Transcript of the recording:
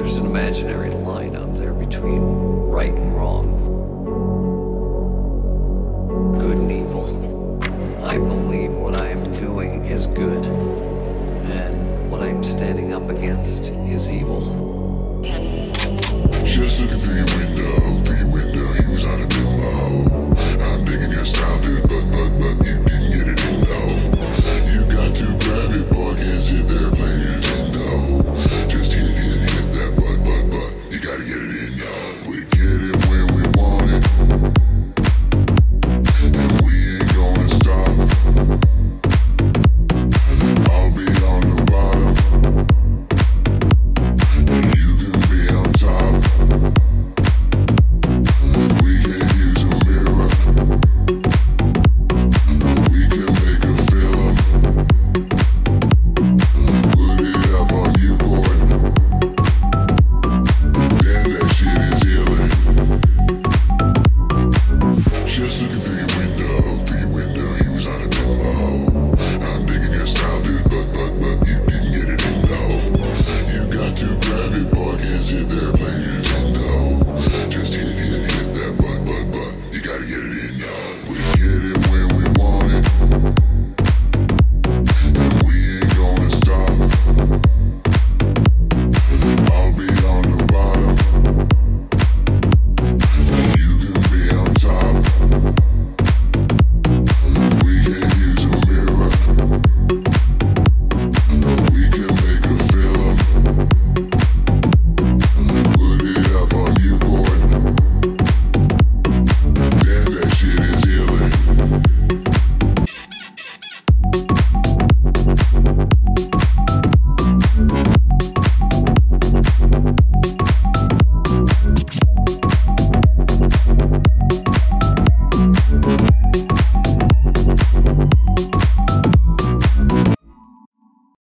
There's an imaginary line out there between right and wrong, good and evil. I believe what I am doing is good, and what I'm standing up against is evil. Just looking through your window, he was on a bimbo. I'm digging your style, dude, but